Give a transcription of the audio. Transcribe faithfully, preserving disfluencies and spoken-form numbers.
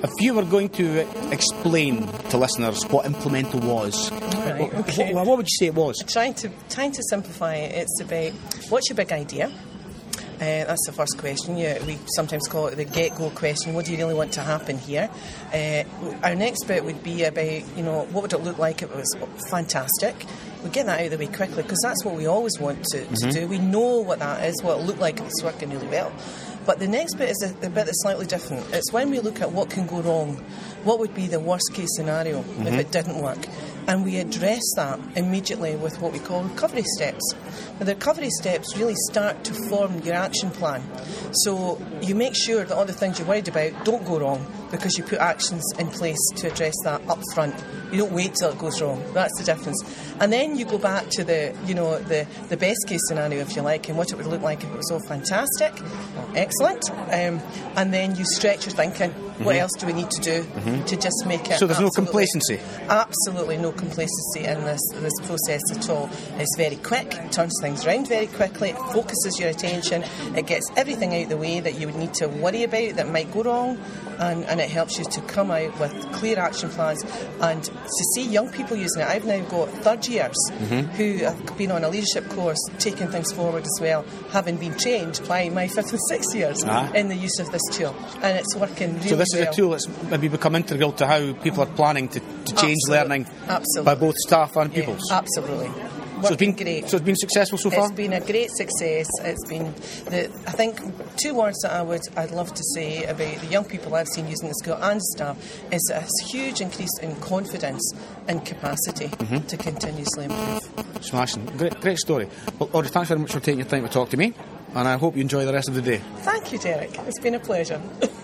If you were going to explain to listeners what Implemental was, Right, okay. what, what would you say it was? Trying to trying to simplify it, it's about what's your big idea? Uh, that's the first question. Yeah, we sometimes call it the get-go question. What do you really want to happen here? Uh, our next bit would be about, you know, what would it look like if it was fantastic? We get that out of the way quickly because that's what we always want to, to mm-hmm. do. We know what that is, what it looked like if it's working really well. But the next bit is a, the bit that's slightly different. It's when we look at what can go wrong. What would be the worst-case scenario mm-hmm. if it didn't work? And we address that immediately with what we call recovery steps. Now, the recovery steps really start to form your action plan. So you make sure that all the things you're worried about don't go wrong because you put actions in place to address that up front. You don't wait till it goes wrong. That's the difference. And then you go back to the, you know, the, the best case scenario, if you like, and what it would look like if it was all fantastic, excellent. Um, and then you stretch your thinking. Mm-hmm. What else do we need to do mm-hmm. to just make it? So there's no complacency? Absolutely no complacency in this this process at all. It's very quick, it turns things around very quickly, it focuses your attention, it gets everything out of the way that you would need to worry about that might go wrong, and, and it helps you to come out with clear action plans. And to see young people using it, I've now got third years mm-hmm. who have been on a leadership course, taking things forward as well, having been trained by my fifth and sixth years ah. in the use of this tool. And it's working really So this well. is a tool that's maybe become integral to how people are planning to, to change Absolutely. learning Absolutely. by both staff and pupils. Yeah, absolutely. So it's been great. So it's been successful so far? It's been a great success. It's been the I think two words that I would I'd love to say about the young people I've seen using the school and staff is a huge increase in confidence and capacity mm-hmm. to continuously improve. Smashing. Great, great story. Well, Audrey, thanks very much for taking your time to talk to me, and I hope you enjoy the rest of the day. Thank you, Derek. It's been a pleasure.